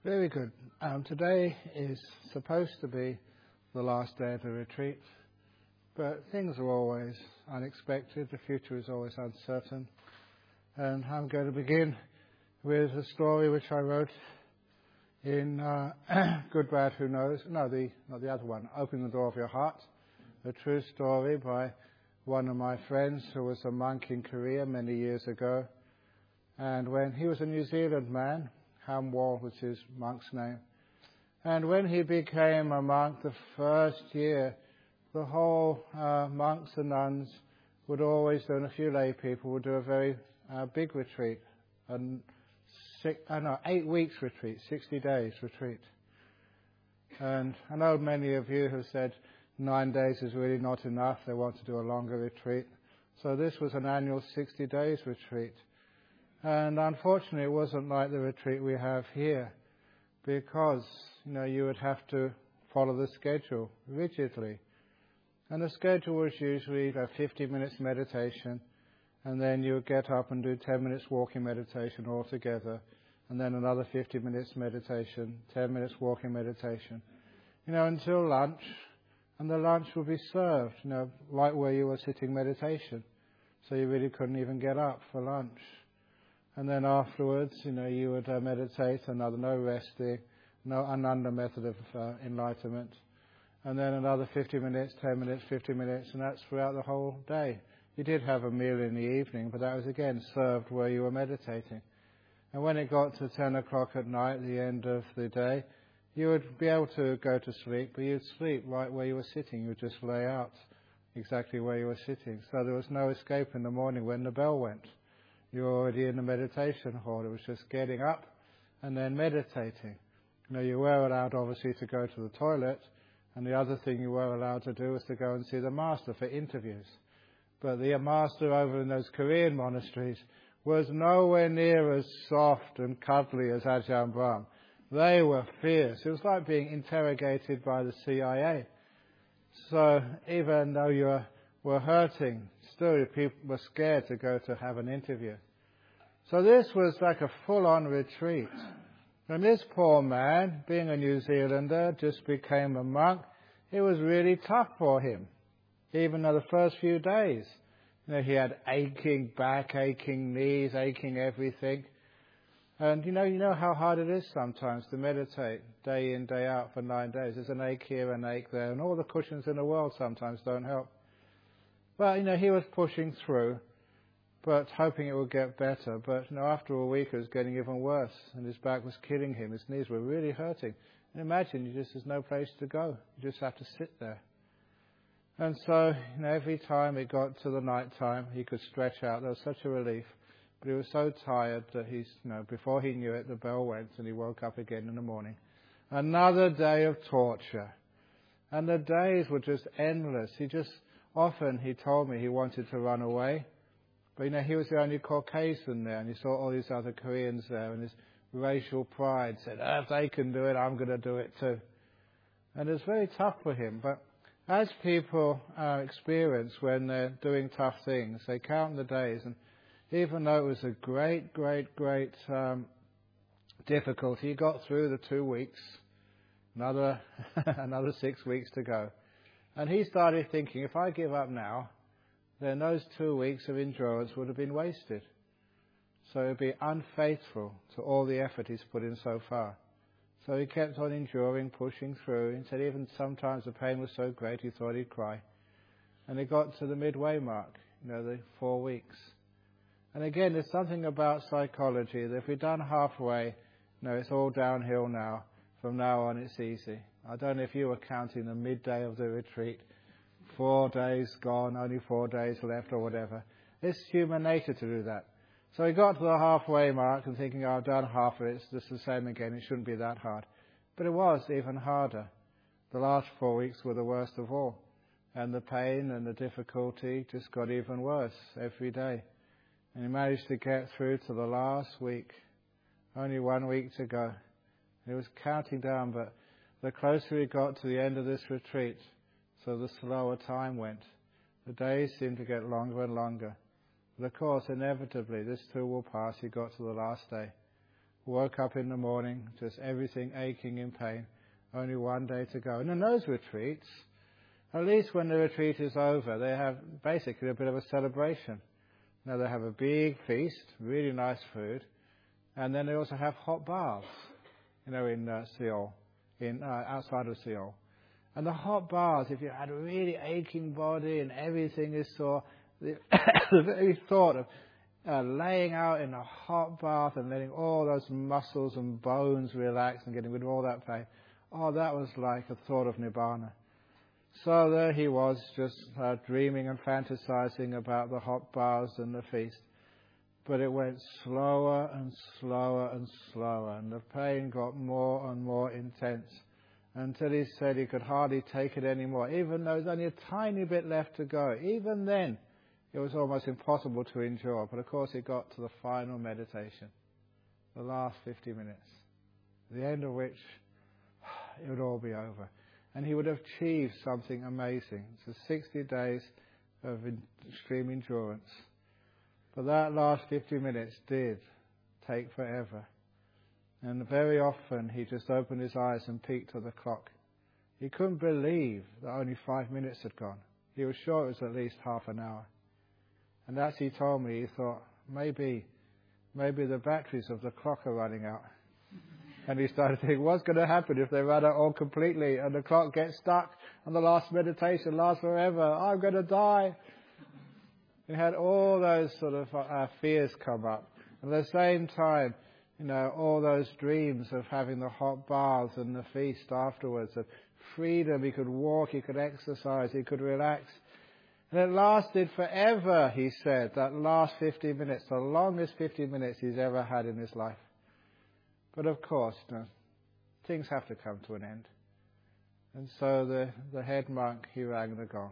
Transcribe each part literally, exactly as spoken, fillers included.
Very good. Um, today is supposed to be the last day of the retreat, but things are always unexpected. The future is always uncertain. And I'm going to begin with a story which I wrote in uh, Good, Bad, Who Knows? No, the not the other one, Open the Door of Your Heart, a true story by one of my friends who was a monk in Korea many years ago. And when he was a New Zealand man, Ham Wall was his monk's name. And when he became a monk the first year, the whole uh, monks and nuns would always do, and a few lay people would do a very uh, big retreat, a six, uh, no, eight weeks retreat, sixty days retreat. And I know many of you have said nine days is really not enough, they want to do a longer retreat. So this was an annual sixty days retreat. And unfortunately, it wasn't like the retreat we have here, because, you know, you would have to follow the schedule rigidly. And the schedule was usually a fifty minutes meditation, and then you would get up and do ten minutes walking meditation altogether, and then another fifty minutes meditation, ten minutes walking meditation, you know, until lunch, and the lunch would be served, you know, right where you were sitting meditation. So you really couldn't even get up for lunch. And then afterwards, you know, you would uh, meditate, another no resting, no ananda method of uh, enlightenment. And then another fifty minutes, ten minutes, fifty minutes, and that's throughout the whole day. You did have a meal in the evening, but that was again served where you were meditating. And when it got to ten o'clock at night, the end of the day, you would be able to go to sleep, but you'd sleep right where you were sitting. You would just lay out exactly where you were sitting. So there was no escape in the morning when the bell went. You were already in the meditation hall. It was just getting up and then meditating. You know, you were allowed, obviously, to go to the toilet, and the other thing you were allowed to do was to go and see the master for interviews. But the master over in those Korean monasteries was nowhere near as soft and cuddly as Ajahn Brahm. They were fierce. It was like being interrogated by the C I A. So even though you were, were hurting, still people were scared to go to have an interview. So this was like a full-on retreat. And this poor man, being a New Zealander, just became a monk. It was really tough for him, even though the first few days. You know, he had aching back, aching knees, aching everything. And you know, you know how hard it is sometimes to meditate day in, day out for nine days. There's an ache here, an ache there, and all the cushions in the world sometimes don't help. But, you know, he was pushing through, but hoping it would get better. But, you know, after a week it was getting even worse, and his back was killing him. His knees were really hurting. And imagine, you just, there's no place to go. You just have to sit there. And so, you know, every time it got to the night time, he could stretch out. There was such a relief. But he was so tired that he's, you know, before he knew it, the bell went and he woke up again in the morning. Another day of torture. And the days were just endless. He just, often he told me he wanted to run away. But, you know, he was the only Caucasian there, and he saw all these other Koreans there, and his racial pride said, oh, if they can do it, I'm going to do it too. And it was very tough for him. But as people uh, experience when they're doing tough things, they count the days, and even though it was a great, great, great um, difficulty, he got through the two weeks, another another six weeks to go. And he started thinking, if I give up now, then those two weeks of endurance would have been wasted. So it would be unfaithful to all the effort he's put in so far. So he kept on enduring, pushing through. He said even sometimes the pain was so great he thought he'd cry. And it got to the midway mark, you know, the four weeks. And again, there's something about psychology that if we've done halfway, you know, it's all downhill now. From now on, it's easy. I don't know if you were counting the midday of the retreat. Four days gone, only four days left or whatever. It's human nature to do that. So he got to the halfway mark and thinking, oh, I've done half of it, it's just the same again, it shouldn't be that hard. But it was even harder. The last four weeks were the worst of all. And the pain and the difficulty just got even worse every day. And he managed to get through to the last week. Only one week to go. He was counting down, but the closer he got to the end of this retreat, so the slower time went. The days seemed to get longer and longer. But of course, inevitably, this too will pass. He got to the last day. woke up in the morning, just everything aching in pain, only one day to go. And in those retreats, at least when the retreat is over, they have basically a bit of a celebration. Now they have a big feast, really nice food, and then they also have hot baths, you know, in uh, Seoul, in uh, outside of Seoul. And the hot baths, if you had a really aching body and everything is sore, the, the very thought of uh, laying out in a hot bath and letting all those muscles and bones relax and getting rid of all that pain, oh, that was like a thought of Nibbana. So there he was, just uh, dreaming and fantasizing about the hot baths and the feast. But it went slower and slower and slower, and the pain got more and more intense, until he said he could hardly take it anymore, even though there was only a tiny bit left to go. Even then, it was almost impossible to endure. But of course, it got to the final meditation, the last fifty minutes, the end of which it would all be over. And he would have achieved something amazing. So sixty days of extreme endurance. But that last fifty minutes did take forever. And very often he just opened his eyes and peeked at the clock. He couldn't believe that only five minutes had gone. He was sure it was at least half an hour. And as he told me, he thought, maybe, maybe the batteries of the clock are running out. And he started thinking, what's going to happen if they run out all completely and the clock gets stuck and the last meditation lasts forever? I'm going to die. He had all those sort of uh, fears come up. At the same time, you know, all those dreams of having the hot baths and the feast afterwards, of freedom. He could walk, he could exercise, he could relax. And it lasted forever, he said, that last fifty minutes, the longest fifty minutes he's ever had in his life. But of course, no, things have to come to an end. And so the, the head monk, he rang the gong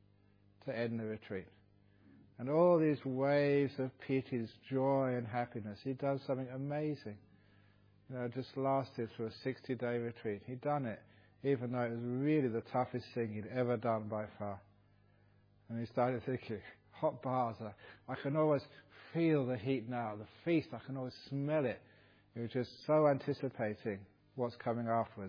to end the retreat. And all these waves of pity, joy and happiness, he'd done something amazing. You know, it just lasted through a sixty-day retreat. He'd done it, even though it was really the toughest thing he'd ever done by far. And he started thinking, hot baths, I, I can always feel the heat now. The feast, I can always smell it. He was just so anticipating what's coming afterwards.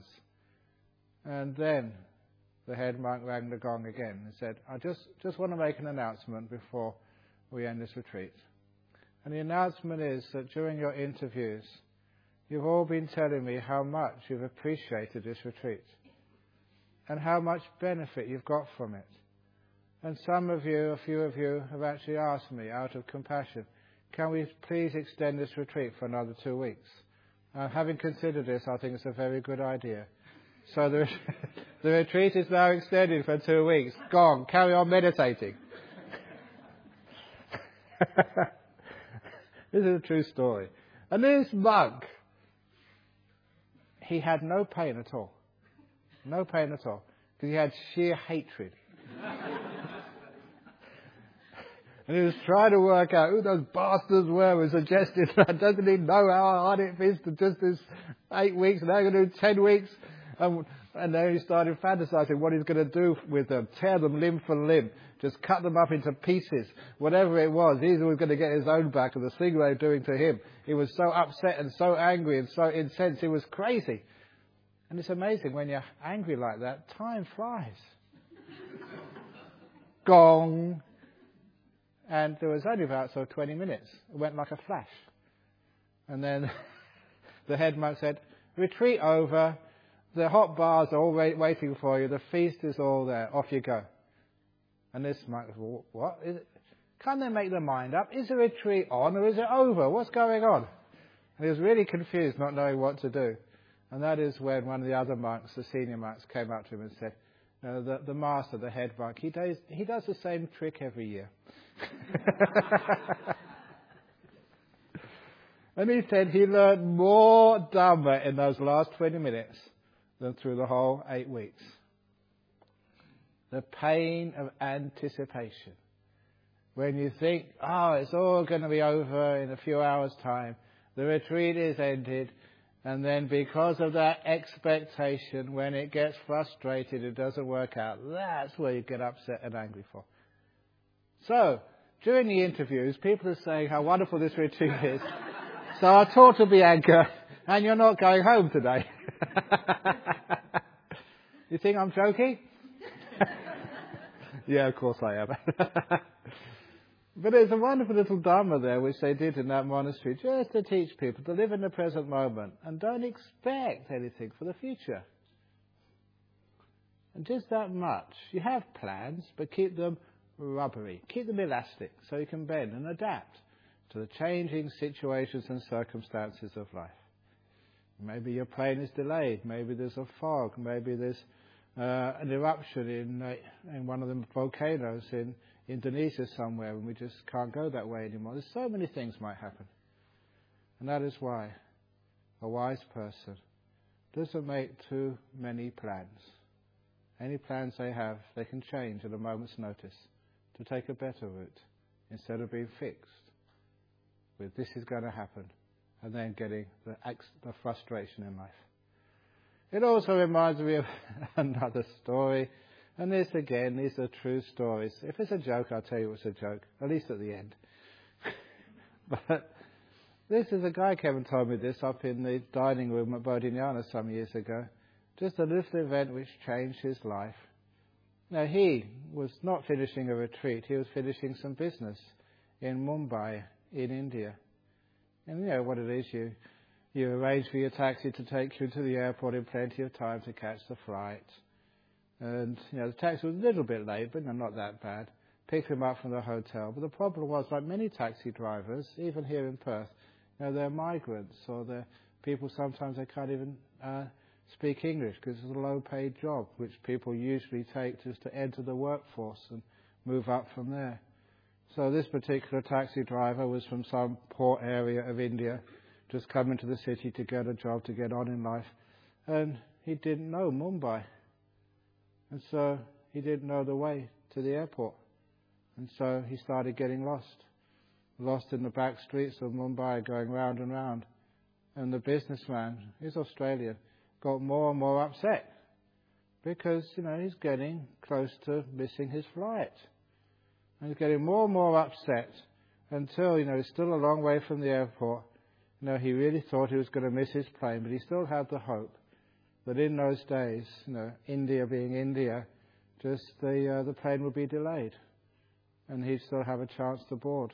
And then the head monk rang the gong again and said, I just, just want to make an announcement before we end this retreat. And the announcement is that during your interviews, you've all been telling me how much you've appreciated this retreat and how much benefit you've got from it. And some of you, a few of you, have actually asked me out of compassion, can we please extend this retreat for another two weeks? Uh, having considered this, I think it's a very good idea. So the, the retreat is now extended for two weeks. Gone. Carry on meditating. This is a true story. And this monk, he had no pain at all. No pain at all. Because he had sheer hatred. And he was trying to work out who those bastards were who suggested that. Doesn't he know how hard it is to just this eight weeks, and now going to do ten weeks? And, and then he started fantasizing what he's going to do with them. Tear them limb for limb. Just cut them up into pieces. Whatever it was, he's always going to get his own back, and the thing they were doing to him. He was so upset and so angry and so incensed. It was crazy. And it's amazing when you're angry like that, time flies. Gong. And there was only about so twenty minutes. It went like a flash. And then the head monk said, retreat over. The hot bars are all wait, waiting for you. The feast is all there. Off you go. And this monk said, what? Is it? Can't they make their mind up? Is the retreat on or is it over? What's going on? And he was really confused, not knowing what to do. And that is when one of the other monks, the senior monks, came up to him and said, uh, the, the master, the head monk, he does, he does the same trick every year. And he said he learned more Dhamma in those last twenty minutes than through the whole eight weeks. The pain of anticipation. When you think, oh, it's all going to be over in a few hours' time. The retreat is ended. And then because of that expectation, when it gets frustrated, it doesn't work out. That's where you get upset and angry for. So, during the interviews, people are saying how wonderful this retreat is. So I talked to Bianca, and you're not going home today. You think I'm joking? Yeah, of course I am. But there's a wonderful little dharma there which they did in that monastery just to teach people to live in the present moment and don't expect anything for the future. And just that much. You have plans, but keep them rubbery. Keep them elastic so you can bend and adapt to the changing situations and circumstances of life. Maybe your plane is delayed. Maybe there's a fog. Maybe there's uh, an eruption in uh, in one of the volcanoes in Indonesia somewhere, and we just can't go that way anymore. There's so many things might happen. And that is why a wise person doesn't make too many plans. Any plans they have, they can change at a moment's notice to take a better route instead of being fixed with this is going to happen and then getting the, the frustration in life. It also reminds me of another story. And this, again, these are true stories. If it's a joke, I'll tell you it's a joke, at least at the end. But this is a guy, Kevin told me this, up in the dining room at Bodhinyana some years ago. Just a little event which changed his life. Now, he was not finishing a retreat. He was finishing some business in Mumbai, in India. And you know what it is. You, you arrange for your taxi to take you to the airport in plenty of time to catch the flight. And, you know, the taxi was a little bit late, but no, not that bad. Picked him up from the hotel. But the problem was, like many taxi drivers, even here in Perth, you know, they're migrants or they're people sometimes they can't even uh, speak English because it's a low-paid job, which people usually take just to enter the workforce and move up from there. So this particular taxi driver was from some poor area of India, just coming to the city to get a job, to get on in life. And he didn't know Mumbai. And so he didn't know the way to the airport. And so he started getting lost. Lost in the back streets of Mumbai, going round and round. And the businessman, he's Australian, got more and more upset. Because, you know, he's getting close to missing his flight. And he's getting more and more upset until, you know, he's still a long way from the airport. You know, he really thought he was going to miss his plane, but he still had the hope that in those days, you know, India being India, just the uh, the plane would be delayed, and he'd still have a chance to board.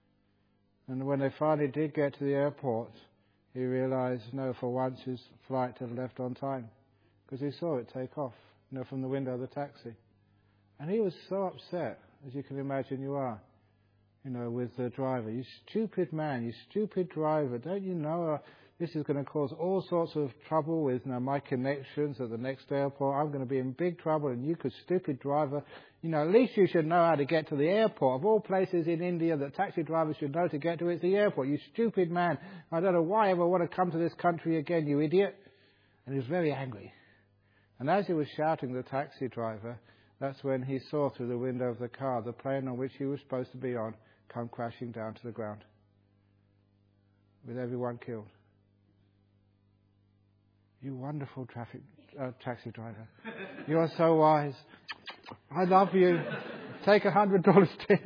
And when they finally did get to the airport, he realised, no, for once his flight had left on time, because he saw it take off, you know, from the window of the taxi, and he was so upset, as you can imagine you are, you know, with the driver. You stupid man, you stupid driver! Don't you know? Uh, This is going to cause all sorts of trouble with you know, my connections at the next airport. I'm going to be in big trouble, and you could, stupid driver, you know, at least you should know how to get to the airport. Of all places in India that taxi drivers should know to get to, it's the airport. You stupid man. I don't know why I ever want to come to this country again, you idiot. And he was very angry. And as he was shouting the taxi driver, that's when he saw through the window of the car the plane on which he was supposed to be on come crashing down to the ground, with everyone killed. You wonderful traffic uh, taxi driver. You are so wise. I love you. Take a hundred dollars tip.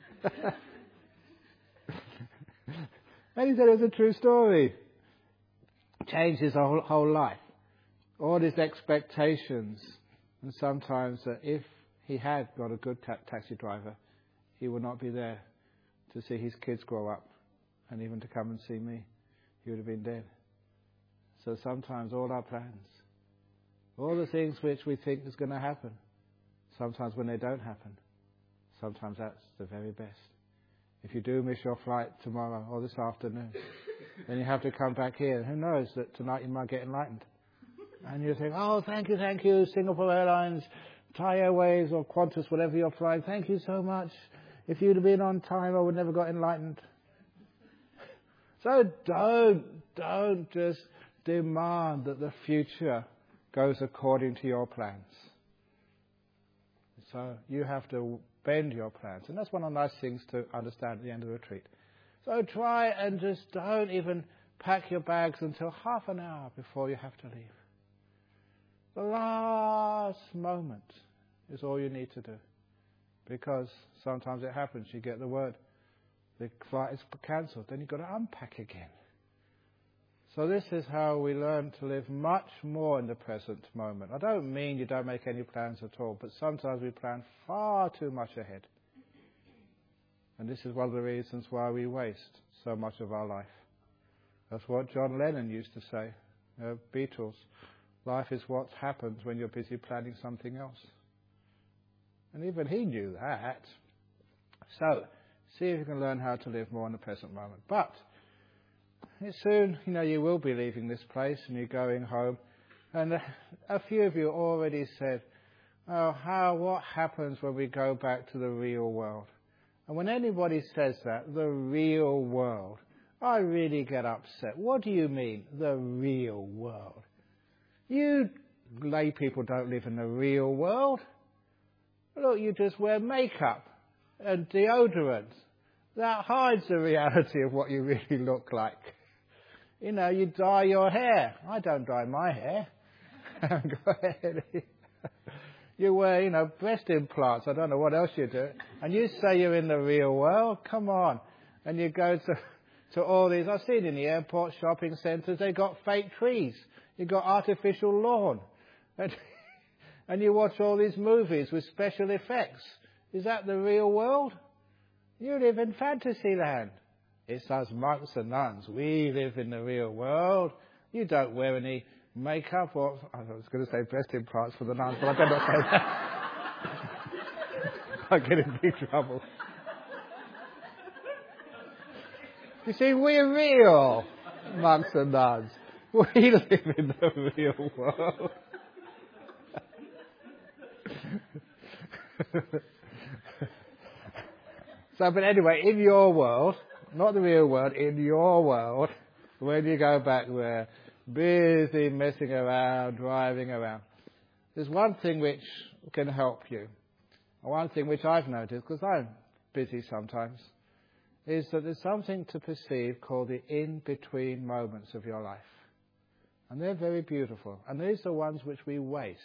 And he said it was a true story. Changed his whole, whole life. All his expectations. And sometimes uh, if he had got a good ta- taxi driver, he would not be there to see his kids grow up and even to come and see me. He would have been dead. So sometimes all our plans, all the things which we think is going to happen, sometimes when they don't happen, sometimes that's the very best. If you do miss your flight tomorrow or this afternoon, then you have to come back here. Who knows that tonight you might get enlightened. And you think, oh, thank you, thank you, Singapore Airlines, Thai Airways or Qantas, whatever you're flying, thank you so much. If you'd have been on time, I would never got enlightened. So don't, don't just demand that the future goes according to your plans. So you have to bend your plans. And that's one of the nice things to understand at the end of the retreat. So try and just don't even pack your bags until half an hour before you have to leave. The last moment is all you need to do. Because sometimes it happens, you get the word, the flight is cancelled, then you've got to unpack again. So this is how we learn to live much more in the present moment. I don't mean you don't make any plans at all, but sometimes we plan far too much ahead. And this is one of the reasons why we waste so much of our life. That's what John Lennon used to say, uh, Beatles. Life is what happens when you're busy planning something else. And even he knew that. So, see if you can learn how to live more in the present moment. But soon, you know, you will be leaving this place and you're going home. And a, a few of you already said, oh, how, what happens when we go back to the real world? And when anybody says that, the real world, I really get upset. What do you mean, the real world? You lay people don't live in the real world. Look, you just wear makeup and deodorant. That hides the reality of what you really look like. You know, you dye your hair. I don't dye my hair. Go ahead. You wear, you know, breast implants. I don't know what else you do. And you say you're in the real world. Come on. And you go to, to all these. I've seen in the airport shopping centres, they've got fake trees. You've got artificial lawn. And, and you watch all these movies with special effects. Is that the real world? You live in fantasy land. It's us monks and nuns. We live in the real world. You don't wear any makeup or... I was going to say breast implants for the nuns, but I better not say that. I get in big trouble. You see, we're real, monks and nuns. We live in the real world. So, but anyway, in your world, not the real world, in your world, when you go back there, busy messing around, driving around, there's one thing which can help you. One thing which I've noticed, because I'm busy sometimes, is that there's something to perceive called the in-between moments of your life. And they're very beautiful. And these are ones which we waste.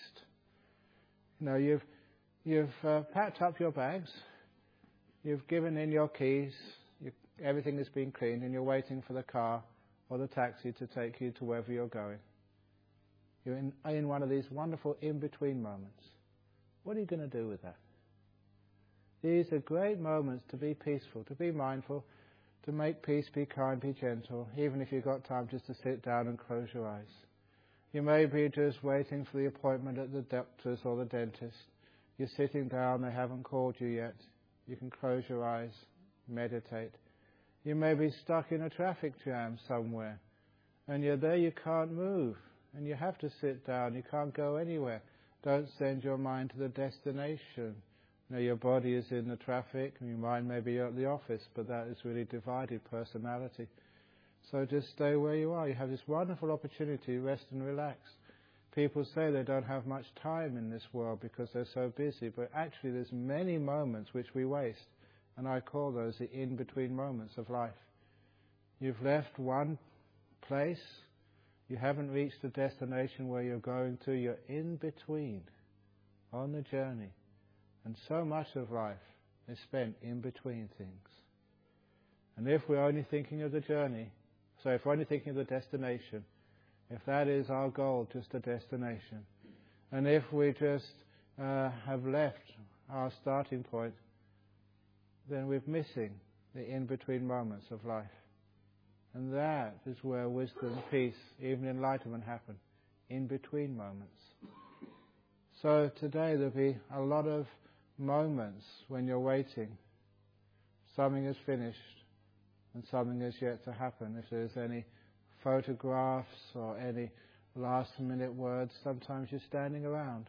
You know, you've, you've uh, packed up your bags, you've given in your keys, you, everything has been cleaned, and you're waiting for the car or the taxi to take you to wherever you're going. You're in, in one of these wonderful in-between moments. What are you going to do with that? These are great moments to be peaceful, to be mindful, to make peace, be kind, be gentle, even if you've got time just to sit down and close your eyes. You may be just waiting for the appointment at the doctor's or the dentist. You're sitting down, they haven't called you yet. You can close your eyes, meditate. You may be stuck in a traffic jam somewhere, and you're there, you can't move, and you have to sit down, you can't go anywhere. Don't send your mind to the destination. You know, your body is in the traffic, and your mind may be at the office, but that is really divided personality. So just stay where you are. You have this wonderful opportunity to rest and relax. People say they don't have much time in this world because they're so busy, but actually there's many moments which we waste, and I call those the in-between moments of life. You've left one place, you haven't reached the destination where you're going to, you're in between, on the journey. And so much of life is spent in between things. And if we're only thinking of the journey, so if we're only thinking of the destination, if that is our goal, just a destination, and if we just uh, have left our starting point, then we're missing the in-between moments of life. And that is where wisdom, peace, even enlightenment happen, in-between moments. So today there'll be a lot of moments when you're waiting. Something is finished and something is yet to happen. If there's any photographs or any last minute words, sometimes you're standing around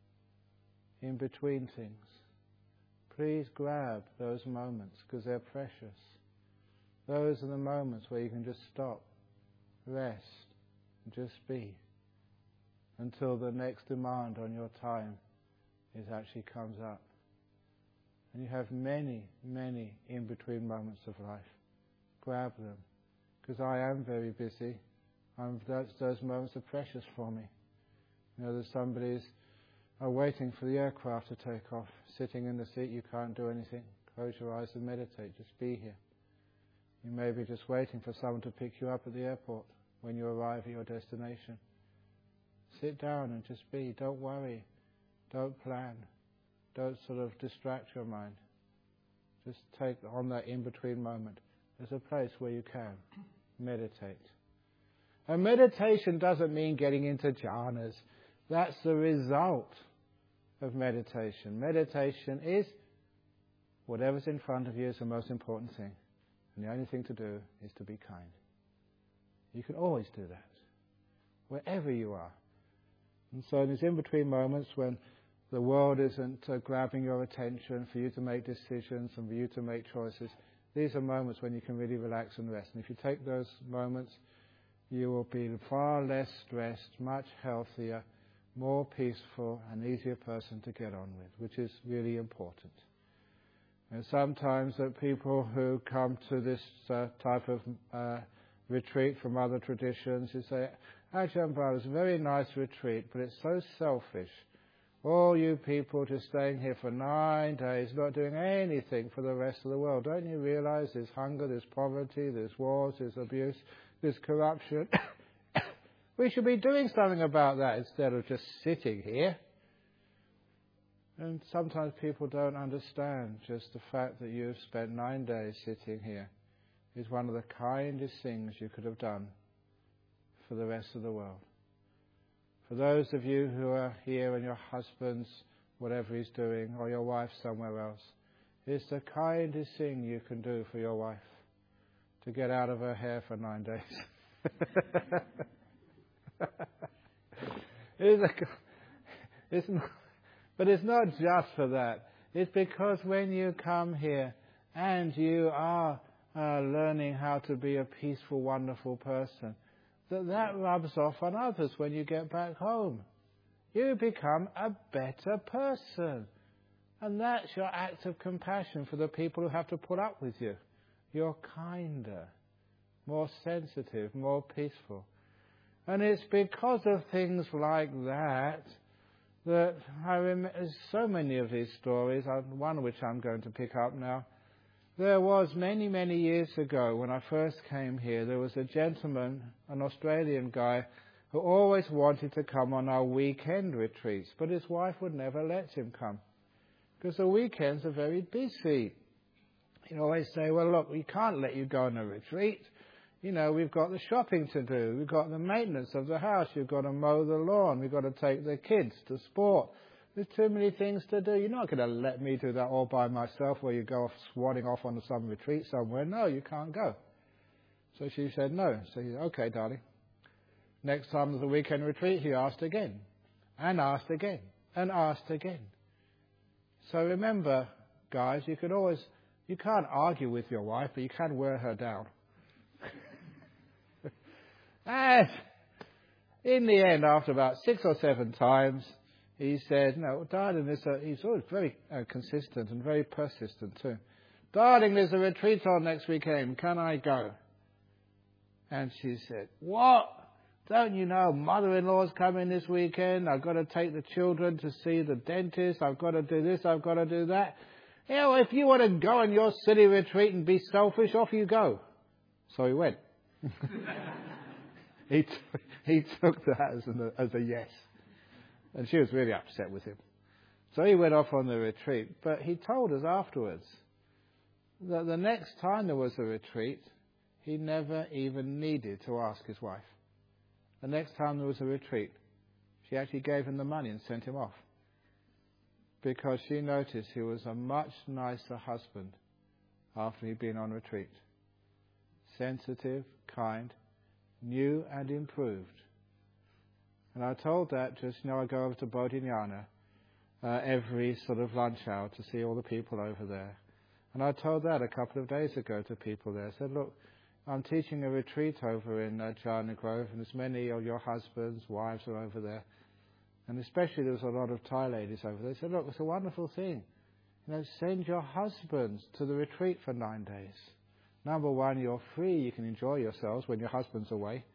in between things. Please grab those moments because they're precious. Those are the moments where you can just stop, rest, and just be until the next demand on your time is actually comes up. And you have many, many in-between moments of life. Grab them. Because I am very busy. I'm, those, those moments are precious for me. You know, there's somebody's are waiting for the aircraft to take off. Sitting in the seat, you can't do anything. Close your eyes and meditate. Just be here. You may be just waiting for someone to pick you up at the airport. when you arrive at your destination. Sit down and just be. Don't worry. Don't plan. Don't sort of distract your mind. Just take on that in-between moment. There's a place where you can meditate. And meditation doesn't mean getting into jhanas. That's the result of meditation. Meditation is whatever's in front of you is the most important thing. And the only thing to do is to be kind. You can always do that, wherever you are. And so in these in-between moments when the world isn't uh, grabbing your attention for you to make decisions and for you to make choices, these are moments when you can really relax and rest. And if you take those moments, you will be far less stressed, much healthier, more peaceful, and easier person to get on with, which is really important. And sometimes that people who come to this uh, type of uh, retreat from other traditions, you say, Ajahn Brahm, it's a very nice retreat, but it's so selfish. All you people just staying here for nine days, not doing anything for the rest of the world. Don't you realize there's hunger, there's poverty, there's wars, there's abuse, there's corruption? We should be doing something about that instead of just sitting here. And sometimes people don't understand just the fact that you've spent nine days sitting here is one of the kindest things you could have done for the rest of the world. For those of you who are here and your husband's, whatever he's doing, or your wife somewhere else, it's the kindest thing you can do for your wife, to get out of her hair for nine days. it's, a, it's not, but it's not just for that. It's because when you come here and you are uh, learning how to be a peaceful, wonderful person, that that rubs off on others when you get back home. You become a better person. And that's your act of compassion for the people who have to put up with you. You're kinder, more sensitive, more peaceful. And it's because of things like that that I remember so many of these stories, one of which I'm going to pick up now. There was many, many years ago when I first came here, there was a gentleman, an Australian guy, who always wanted to come on our weekend retreats, but his wife would never let him come because the weekends are very busy. He'd always say, well, look, we can't let you go on a retreat. You know, we've got the shopping to do. We've got the maintenance of the house. You've got to mow the lawn. We've got to take the kids to sport. There's too many things to do. You're not going to let me do that all by myself where you go off swatting off on some retreat somewhere. No, you can't go. So she said no. So he said, okay, darling. Next time there's a weekend retreat, he asked again, and asked again, and asked again. So remember, guys, you can always, you can't argue with your wife, but you can wear her down. And in the end, after about six or seven times, he said, no, darling, there's a, he's always very uh, consistent and very persistent too. Darling, there's a retreat on next weekend. Can I go? And she said, what? Don't you know mother-in-law's coming this weekend? I've got to take the children to see the dentist. I've got to do this. I've got to do that. You know, if you want to go on your silly retreat and be selfish, off you go. So he went. he, t- he took that as, an, as a yes. And she was really upset with him. So he went off on the retreat. But he told us afterwards that the next time there was a retreat, he never even needed to ask his wife. The next time there was a retreat, she actually gave him the money and sent him off. Because she noticed he was a much nicer husband after he'd been on retreat. Sensitive, kind, new and improved. And I told that just, you know, I go over to Bodhinyana uh, every sort of lunch hour to see all the people over there. And I told that a couple of days ago to people there. I said, look, I'm teaching a retreat over in uh, Jhana Grove, and as many of your husbands, wives are over there. And especially there was a lot of Thai ladies over there. They said, look, it's a wonderful thing. You know, send your husbands to the retreat for nine days. Number one, you're free. You can enjoy yourselves when your husband's away.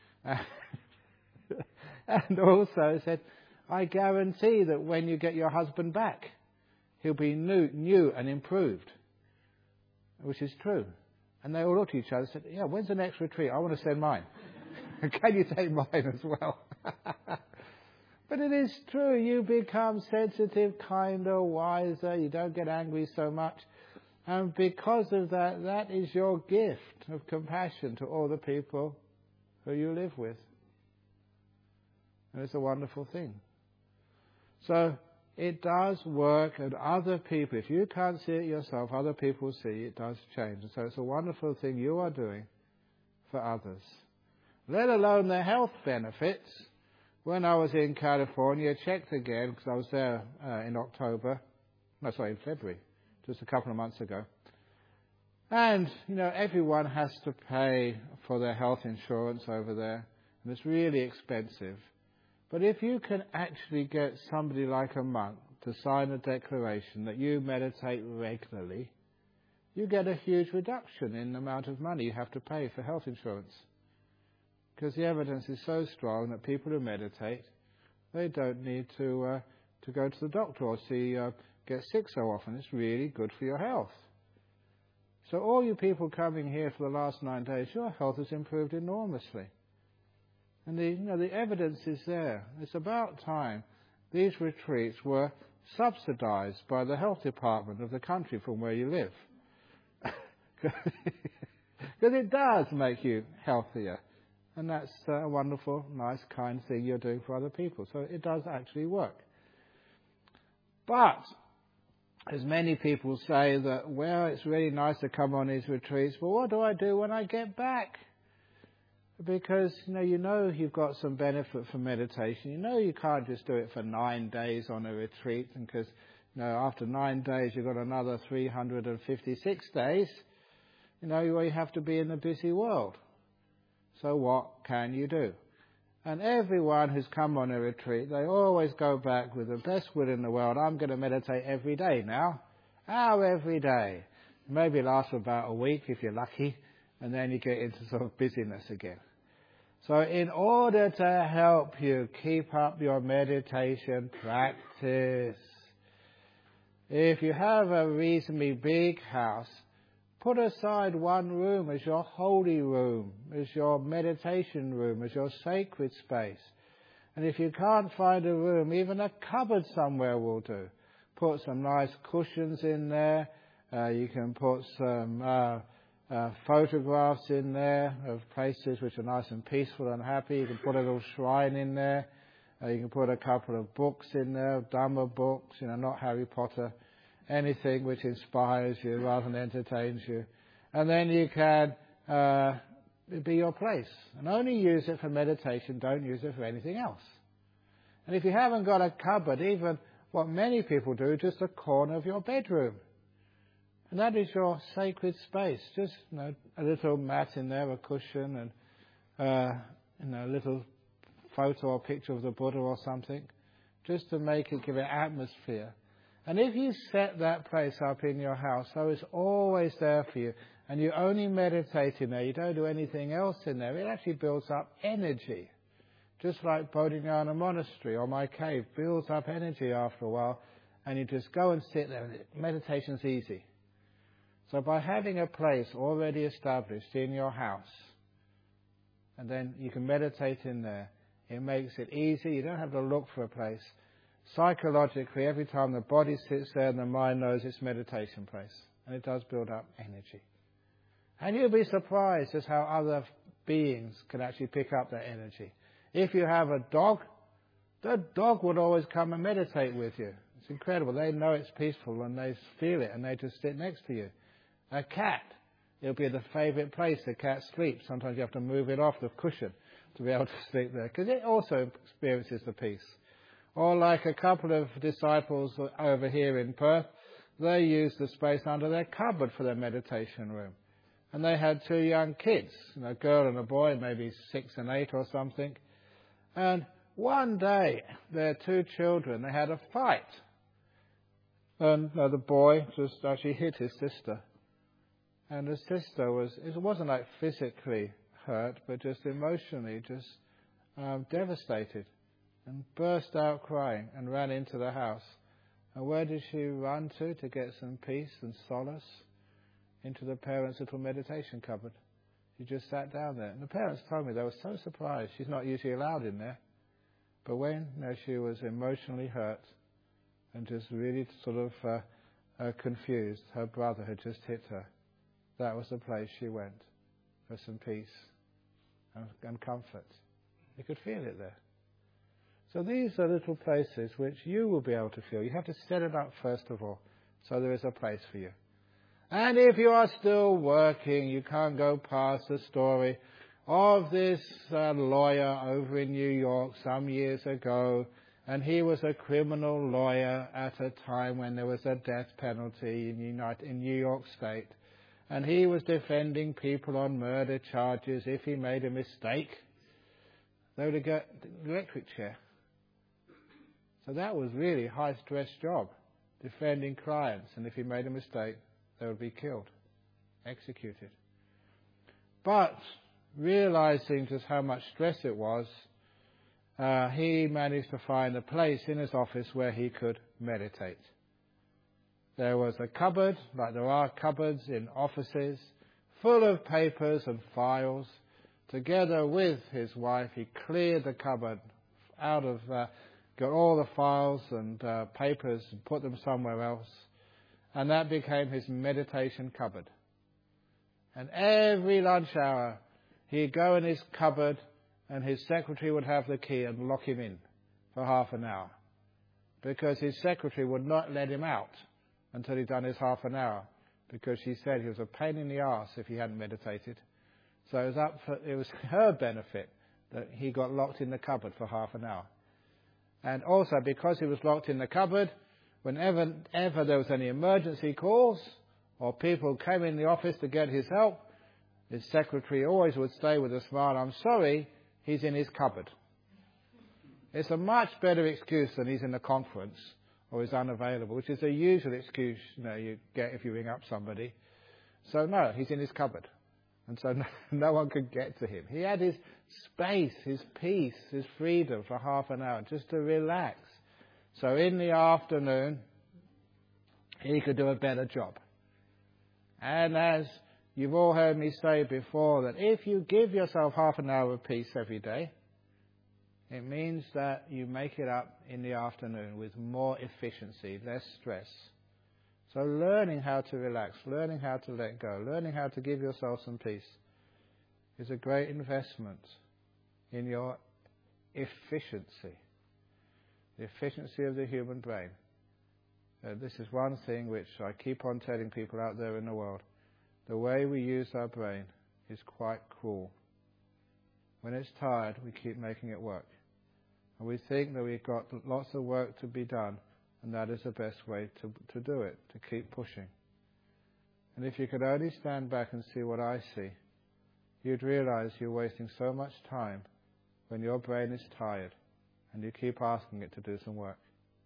And also I said, I guarantee that when you get your husband back, he'll be new, new and improved. Which is true. And they all looked at each other and said, yeah, when's the next retreat? I want to send mine. Can you take mine as well? But it is true. You become sensitive, kinder, wiser. You don't get angry so much. And because of that, that is your gift of compassion to all the people who you live with. And it's a wonderful thing. So it does work, and other people, if you can't see it yourself, other people see it does change. And so it's a wonderful thing you are doing for others. Let alone the health benefits. When I was in California, I checked again, because I was there uh, in October, no, sorry, in February, just a couple of months ago. And, you know, everyone has to pay for their health insurance over there, and it's really expensive. But if you can actually get somebody like a monk to sign a declaration that you meditate regularly, you get a huge reduction in the amount of money you have to pay for health insurance. Because the evidence is so strong that people who meditate, they don't need to uh, to go to the doctor or see uh, get sick so often. It's really good for your health. So all you people coming here for the last nine days, your health has improved enormously. And the, you know, the evidence is there. It's about time these retreats were subsidized by the health department of the country from where you live. Because it does make you healthier. And that's a wonderful, nice, kind thing you're doing for other people. So it does actually work. But, as many people say that, well, it's really nice to come on these retreats, but what do I do when I get back? Because, you know, you know you've got some benefit from meditation. You know you can't just do it for nine days on a retreat, because, you know, after nine days you've got another three hundred fifty-six days. You know, you have to be in the busy world. So what can you do? And everyone who's come on a retreat, they always go back with the best will in the world. I'm going to meditate every day now. How every day? Maybe it lasts for about a week if you're lucky, and then you get into sort of busyness again. So in order to help you keep up your meditation practice, if you have a reasonably big house, put aside one room as your holy room, as your meditation room, as your sacred space. And if you can't find a room, even a cupboard somewhere will do. Put some nice cushions in there. Uh, you can put some uh, uh, photographs in there of places which are nice and peaceful and happy. You can put a little shrine in there. Uh, you can put a couple of books in there, Dhamma books, you know, not Harry Potter. Anything which inspires you rather than entertains you. And then you can uh, be your place. And only use it for meditation, don't use it for anything else. And if you haven't got a cupboard, even what many people do, just a corner of your bedroom. And that is your sacred space. Just, you know, a little mat in there, a cushion, and uh, you know, a little photo or picture of the Buddha or something, just to make it, give it atmosphere. And if you set that place up in your house, so it's always there for you, and you only meditate in there, you don't do anything else in there, it actually builds up energy. Just like Bodhinyana Monastery or my cave builds up energy after a while, and you just go and sit there, and meditation's easy. So by having a place already established in your house, and then you can meditate in there, it makes it easy, you don't have to look for a place. Psychologically, every time the body sits there and the mind knows it's meditation place. And it does build up energy. And you'll be surprised just how other beings can actually pick up that energy. If you have a dog, the dog would always come and meditate with you. It's incredible. They know it's peaceful and they feel it and they just sit next to you. A cat, it'll be the favourite place the cat sleeps. Sometimes you have to move it off the cushion to be able to sleep there, because it also experiences the peace. Or like a couple of disciples over here in Perth, they used the space under their cupboard for their meditation room. And they had two young kids, you know, a girl and a boy, maybe six and eight or something. And one day, their two children, they had a fight. And uh, the boy just actually hit his sister. And the sister was, it wasn't like physically hurt, but just emotionally just um, devastated. And burst out crying and ran into the house. And where did she run to to get some peace and solace? Into the parents' little meditation cupboard. She just sat down there. And the parents told me they were so surprised. She's not usually allowed in there. But when you know, she was emotionally hurt and just really sort of uh, uh, confused, her brother had just hit her. That was the place she went for some peace and, and comfort. You could feel it there. So these are little places which you will be able to feel. You have to set it up first of all, so there is a place for you. And if you are still working, you can't go past the story of this uh, lawyer over in New York some years ago, and he was a criminal lawyer at a time when there was a death penalty in, United, in New York State, and he was defending people on murder charges. If he made a mistake, they would get the electric chair. So that was really a high-stress job, defending clients, and if he made a mistake, they would be killed, executed. But realizing just how much stress it was, uh, he managed to find a place in his office where he could meditate. There was a cupboard, like there are cupboards in offices, full of papers and files. Together with his wife, he cleared the cupboard out of, uh, got all the files and uh, papers and put them somewhere else. And that became his meditation cupboard. And every lunch hour, he'd go in his cupboard and his secretary would have the key and lock him in for half an hour. Because his secretary would not let him out until he'd done his half an hour. Because she said he was a pain in the arse if he hadn't meditated. So it was, up for, it was her benefit that he got locked in the cupboard for half an hour. And also because he was locked in the cupboard, whenever ever there was any emergency calls or people came in the office to get his help, his secretary always would say with a smile, "I'm sorry, he's in his cupboard." It's a much better excuse than he's in a conference or he's unavailable, which is a usual excuse you know you get if you ring up somebody. So no, he's in his cupboard. And so no, no one could get to him. He had his space, his peace, his freedom for half an hour just to relax. So in the afternoon, he could do a better job. And as you've all heard me say before, that if you give yourself half an hour of peace every day, it means that you make it up in the afternoon with more efficiency, less stress. So learning how to relax, learning how to let go, learning how to give yourself some peace is a great investment in your efficiency, the efficiency of the human brain. Uh, this is one thing which I keep on telling people out there in the world. The way we use our brain is quite cruel. When it's tired, we keep making it work. And we think that we've got lots of work to be done, and that is the best way to, to do it, to keep pushing. And if you could only stand back and see what I see, you'd realize you're wasting so much time when your brain is tired and you keep asking it to do some work.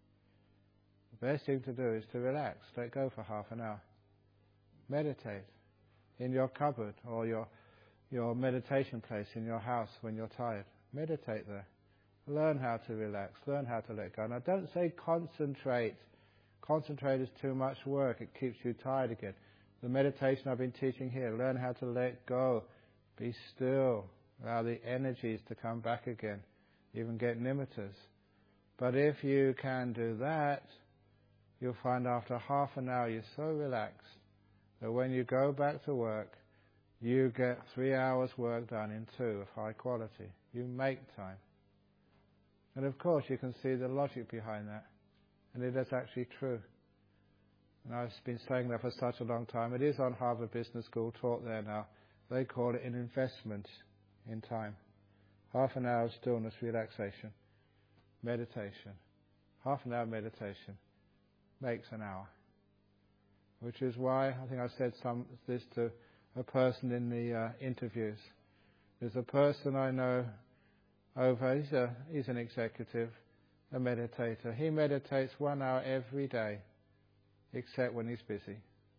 The best thing to do is to relax, let go for half an hour. Meditate in your cupboard or your, your meditation place in your house when you're tired. Meditate there. Learn how to relax, learn how to let go. And I don't say concentrate. Concentrate is too much work. It keeps you tired again. The meditation I've been teaching here, learn how to let go. Be still. Allow the energies to come back again. Even get nimittas. But if you can do that, you'll find after half an hour you're so relaxed that when you go back to work, you get three hours work done in two of high quality. You make time. And of course you can see the logic behind that. And it is actually true. And I've been saying that for such a long time. It is on Harvard Business School, taught there now. They call it an investment in time. Half an hour of stillness, relaxation, meditation. Half an hour meditation makes an hour. Which is why, I think I said some this to a person in the uh, interviews. There's a person I know over, he's, a, he's an executive, a meditator. He meditates one hour every day, except when he's busy.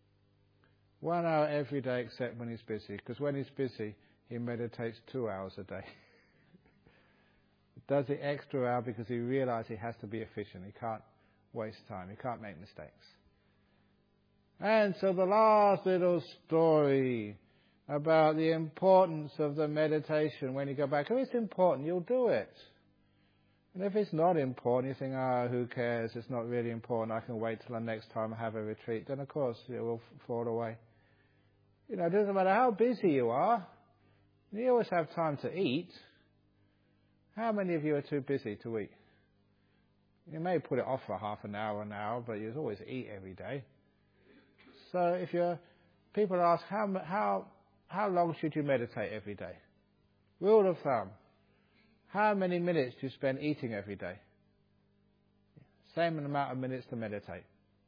One hour every day except when he's busy, because when he's busy, he meditates two hours a day. Does the extra hour because he realizes he has to be efficient. He can't waste time. He can't make mistakes. And so the last little story about the importance of the meditation when you go back. If it's important, you'll do it. And if it's not important, you think, oh, who cares, it's not really important, I can wait till the next time I have a retreat, then of course it will fall away. You know, it doesn't matter how busy you are, you always have time to eat. How many of you are too busy to eat? You may put it off for half an hour, an hour, but you always eat every day. So if you're, people ask, how, how, how long should you meditate every day? Rule of thumb. How many minutes do you spend eating every day? Same amount of minutes to meditate.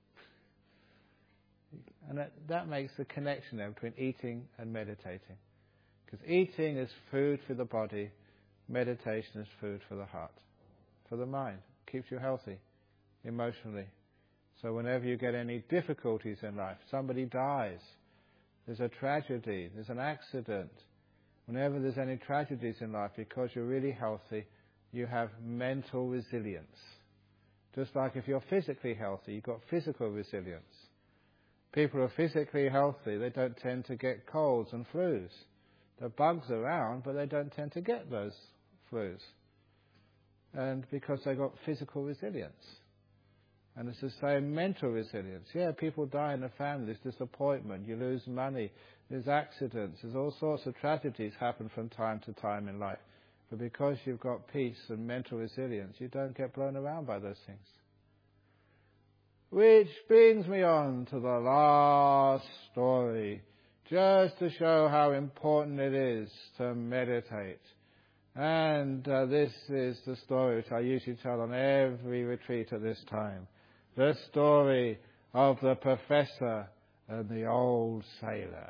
And that, that makes the connection there between eating and meditating. Because eating is food for the body, meditation is food for the heart, for the mind. Keeps you healthy, emotionally. So whenever you get any difficulties in life, somebody dies, there's a tragedy, there's an accident, whenever there's any tragedies in life, because you're really healthy, you have mental resilience. Just like if you're physically healthy, you've got physical resilience. People who are physically healthy, they don't tend to get colds and flus. There are bugs around, but they don't tend to get those flus. And because they've got physical resilience. And it's the same mental resilience. Yeah, people die in the family, there's disappointment, you lose money, there's accidents, there's all sorts of tragedies happen from time to time in life. But because you've got peace and mental resilience, you don't get blown around by those things. Which brings me on to the last story, just to show how important it is to meditate. And uh, this is the story which I usually tell on every retreat at this time. The story of the professor and the old sailor.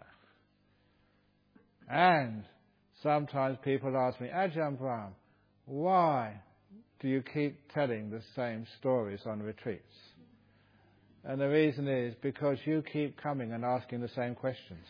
And sometimes people ask me, Ajahn Brahm, why do you keep telling the same stories on retreats? And the reason is because you keep coming and asking the same questions.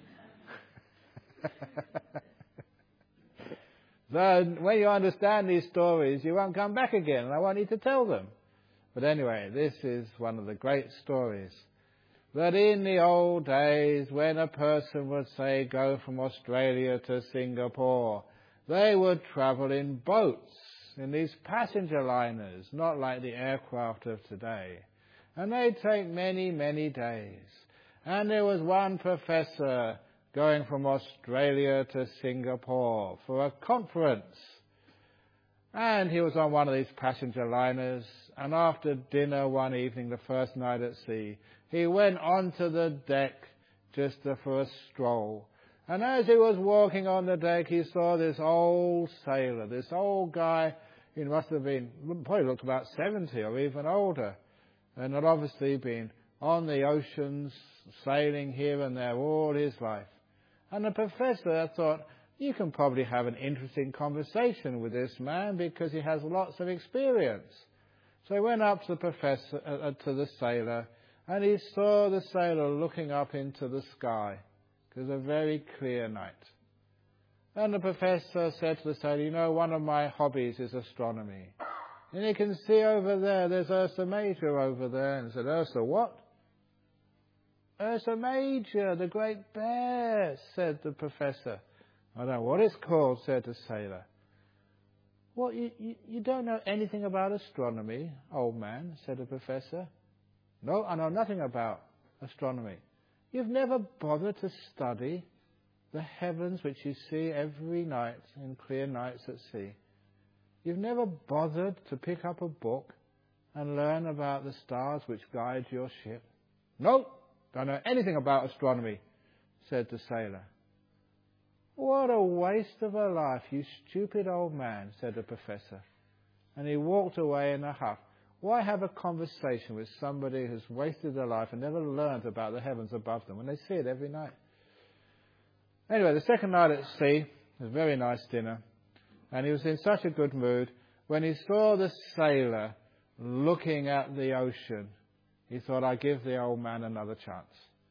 So when you understand these stories, you won't come back again, and I won't need to tell them. But anyway, this is one of the great stories. That in the old days, when a person would, say, go from Australia to Singapore, they would travel in boats, in these passenger liners, not like the aircraft of today. And they'd take many, many days. And there was one professor going from Australia to Singapore for a conference. And he was on one of these passenger liners, and after dinner one evening, the first night at sea, he went onto the deck just for a stroll. And as he was walking on the deck, he saw this old sailor, this old guy. He must have been, probably looked about seventy or even older, and had obviously been on the oceans, sailing here and there all his life. And the professor thought, you can probably have an interesting conversation with this man because he has lots of experience. So he went up to the professor, uh, to the sailor, and he saw the sailor looking up into the sky. It was a very clear night. And the professor said to the sailor, you know, one of my hobbies is astronomy. And you can see over there, there's Ursa Major over there. And he said, Ursa what? Ursa Major, the great bear, said the professor. I don't know what it's called, said the sailor. What, you, you, you don't know anything about astronomy, old man, said the professor. No, I know nothing about astronomy. You've never bothered to study the heavens which you see every night in clear nights at sea. You've never bothered to pick up a book and learn about the stars which guide your ship. No, don't know anything about astronomy, said the sailor. What a waste of a life, you stupid old man, said the professor. And he walked away in a huff. Why have a conversation with somebody who's wasted their life and never learned about the heavens above them when they see it every night? Anyway, the second night at sea, it was a very nice dinner, and he was in such a good mood. When he saw the sailor looking at the ocean, he thought, I'll give the old man another chance.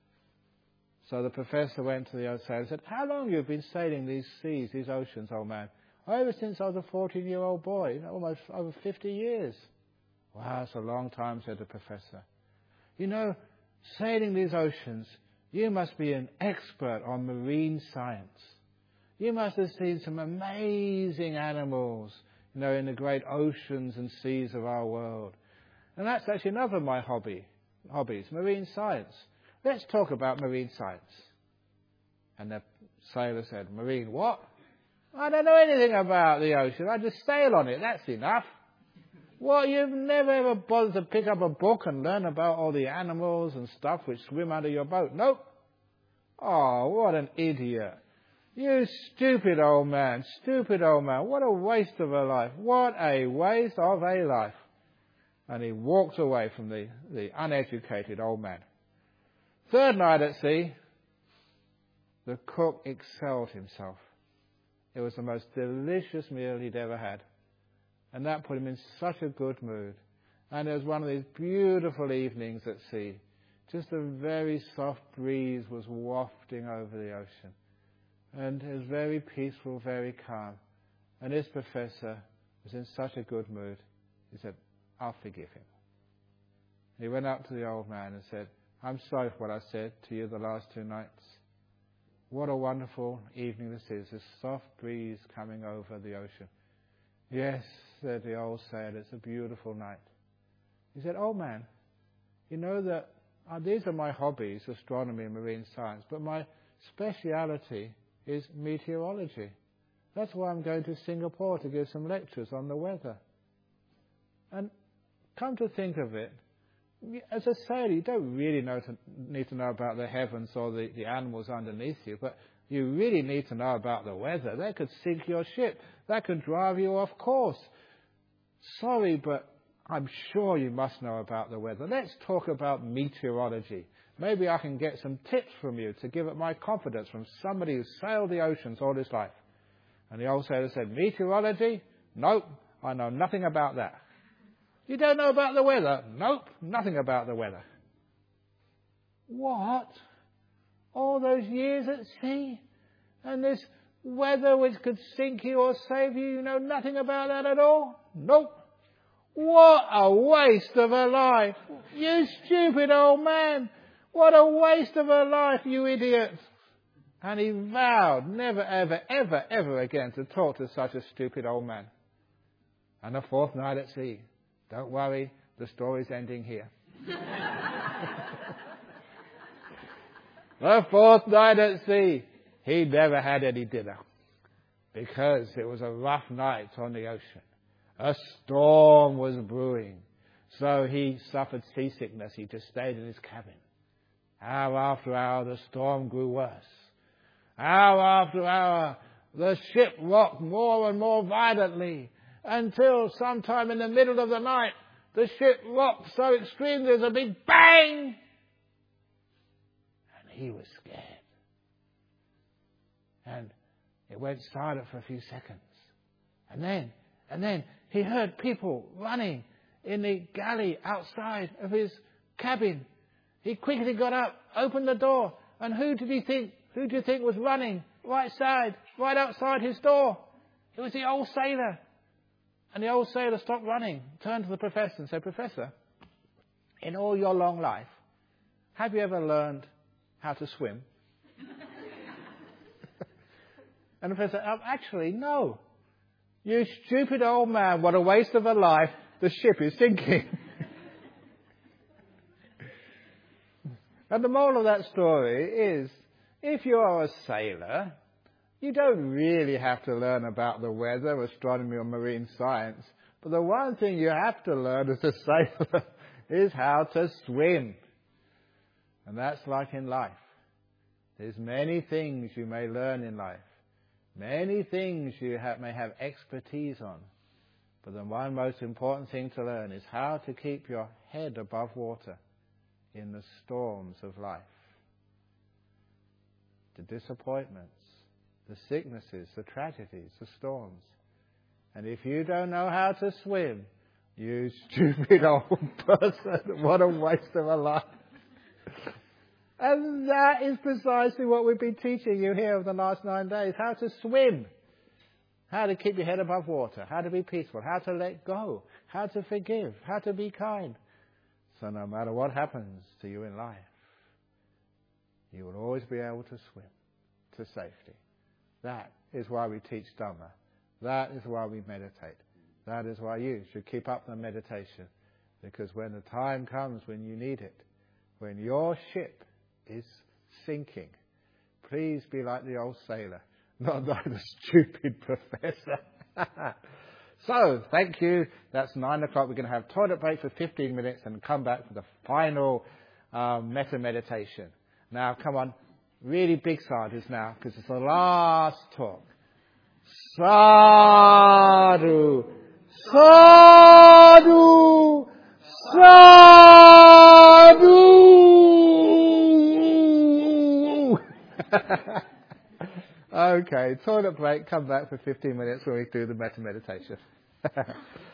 So the professor went to the old sailor and said, how long have you been sailing these seas, these oceans, old man? Oh, ever since I was a fourteen-year-old boy, you know, almost over fifty years. Wow, that's a long time, said the professor. You know, sailing these oceans You must be an expert on marine science. You must have seen some amazing animals, you know, in the great oceans and seas of our world. And that's actually another of my hobby, hobbies, marine science. Let's talk about marine science. And the sailor said, marine what? I don't know anything about the ocean. I just sail on it. That's enough. What, you've never ever bothered to pick up a book and learn about all the animals and stuff which swim under your boat? Nope. Oh, what an idiot. You stupid old man, stupid old man. What a waste of a life. What a waste of a life. And he walked away from the, the uneducated old man. Third night at sea, the cook excelled himself. It was the most delicious meal he'd ever had. And that put him in such a good mood. And it was one of these beautiful evenings at sea. Just a very soft breeze was wafting over the ocean. And it was very peaceful, very calm. And this professor was in such a good mood. He said, I'll forgive him. He went up to the old man and said, I'm sorry for what I said to you the last two nights. What a wonderful evening this is, this soft breeze coming over the ocean. Yes, said the old sailor, it's a beautiful night. He said, old man, you know that uh, these are my hobbies, astronomy and marine science, but my speciality is meteorology. That's why I'm going to Singapore to give some lectures on the weather. And come to think of it, as a sailor, you don't really know to, need to know about the heavens or the, the animals underneath you, but you really need to know about the weather. That could sink your ship. That could drive you off course. Sorry, but I'm sure you must know about the weather. Let's talk about meteorology. Maybe I can get some tips from you to give it my confidence from somebody who's sailed the oceans all his life. And the old sailor said, meteorology? Nope, I know nothing about that. You don't know about the weather? Nope, nothing about the weather. What? All those years at sea? And this weather which could sink you or save you, you know nothing about that at all? Nope. What a waste of a life. You stupid old man. What a waste of a life, you idiot. And he vowed never, ever, ever, ever again to talk to such a stupid old man. And the fourth night at sea. Don't worry, the story's ending here. The fourth night at sea, he never had any dinner because it was a rough night on the ocean. A storm was brewing, so he suffered seasickness. He just stayed in his cabin. Hour after hour, the storm grew worse. Hour after hour, the ship rocked more and more violently, until sometime in the middle of the night, the ship rocked so extremely there was a big bang. And he was scared. And it went silent for a few seconds. And then, and then he heard people running in the galley outside of his cabin. He quickly got up, opened the door, and who did he think, who do you think was running right side, right outside his door? It was the old sailor. And the old sailor stopped running, turned to the professor and said, Professor, in all your long life, have you ever learned how to swim? And the professor said, oh, actually, no. You stupid old man, what a waste of a life. The ship is sinking. And the moral of that story is, if you are a sailor, you don't really have to learn about the weather, astronomy or marine science. But the one thing you have to learn as a sailor is how to swim. And that's like in life. There's many things you may learn in life. Many things you have, may have expertise on. But the one most important thing to learn is how to keep your head above water in the storms of life. The disappointments, the sicknesses, the tragedies, the storms. And if you don't know how to swim, you stupid old person, what a waste of a life. And that is precisely what we've been teaching you here over the last nine days. How to swim. How to keep your head above water. How to be peaceful. How to let go. How to forgive. How to be kind. So no matter what happens to you in life, you will always be able to swim to safety. That is why we teach Dhamma. That is why we meditate. That is why you should keep up the meditation. Because when the time comes when you need it, when your ship is sinking, please be like the old sailor, not like the stupid professor. So, thank you. That's nine o'clock. We're going to have toilet break for fifteen minutes and come back for the final um, metta meditation. Now, come on. Really big sadhus now, because it's the last talk. Sadhu! Sadhu! Sadhu! Okay, toilet break, come back for fifteen minutes when we do the metta meditation.